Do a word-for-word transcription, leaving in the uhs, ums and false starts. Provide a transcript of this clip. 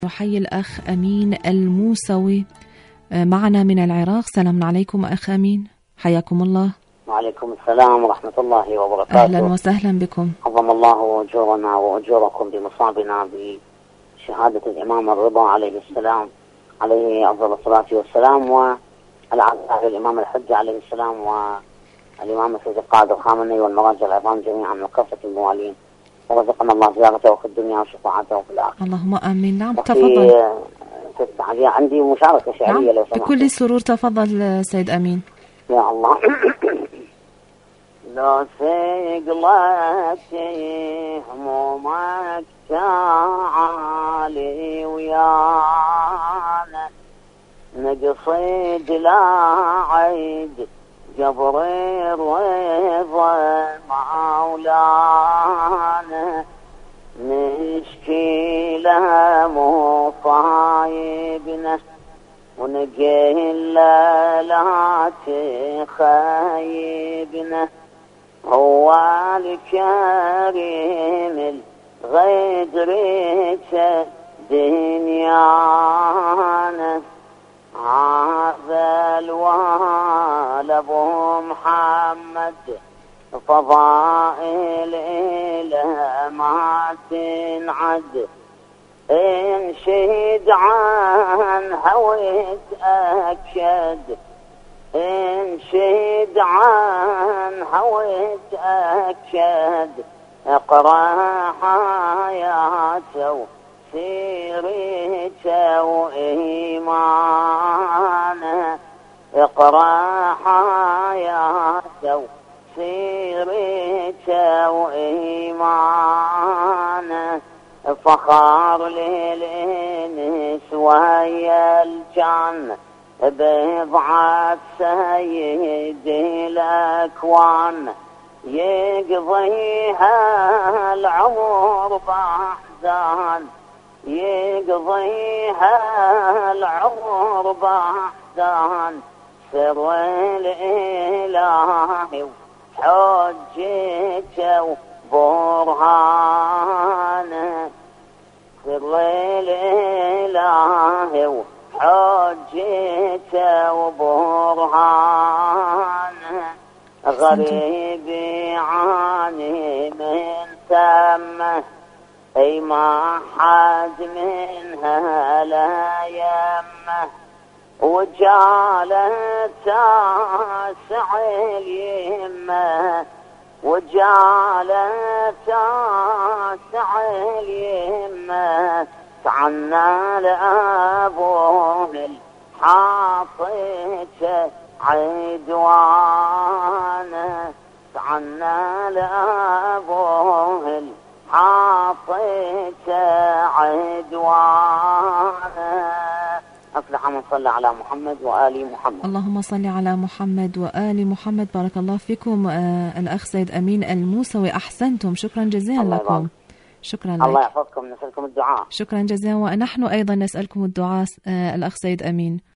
نحيي الأخ أمين الموسوي معنا من العراق. سلام عليكم أخ أمين، حياكم الله. وعليكم السلام ورحمة الله وبركاته. أهلا وسهلا بكم. عظم الله أجورنا وأجوركم بمصابنا بشهادة الإمام الرضا عليه السلام، عليه أفضل الصلاة والسلام، والعزاء الإمام الحجة عليه السلام، والإمام السيد القائد الخامنئي والمراجع العظام جميعا وكافة الموالين، ورزقنا الله زيارته في الدنيا وشفاعته في الآخرة. اللهم آمين. نعم تفضل. عندي مشاركة شعرية. نعم. لو سمحت. بكل سرور تفضل سيد أمين. يا الله. لو سقلت همومك تعالي ويانا، نقصد لا عيد جبر الرضا مولانا، نشكي له مصايبنا ونقول لا تخيبنا، هو الكريم الغدر دنيانا، هذا الوال ابو محمد فضائل إله ما تنعد، انشد عنها وتأكد، انشد عنها وتأكد، اقرأ حياته وسيرته وإيمانه، اقرأ حياته سيرته وإيمانه، فخار للإنس وهي الجنة بضعة سيد الأكوان، يقضيها العمر بأحزان، يقضيها العمر بأحزان، سر الإله حجته وبرهانه، سر الإله حجته وبرهانه، غريب يعاني من ثمه، اي ما حد منها لا يمه، وجاله تاسع اليمه، وجاله تاسع اليمه، تعنى لأبوه الحاطته عدوانه، تعنى لأبوه الحاطته عدوانه، أفلح من صلى على محمد وآل محمد. اللهم صل على محمد وآل محمد. بارك الله فيكم. آه الأخ سيد أمين الموسوي، أحسنتم، شكرا جزيلا لكم. يبارك. شكرا الله لك. يحفظكم، نسألكم الدعاء. شكرا جزيلا، ونحن أيضا نسألكم الدعاء آه الأخ سيد أمين.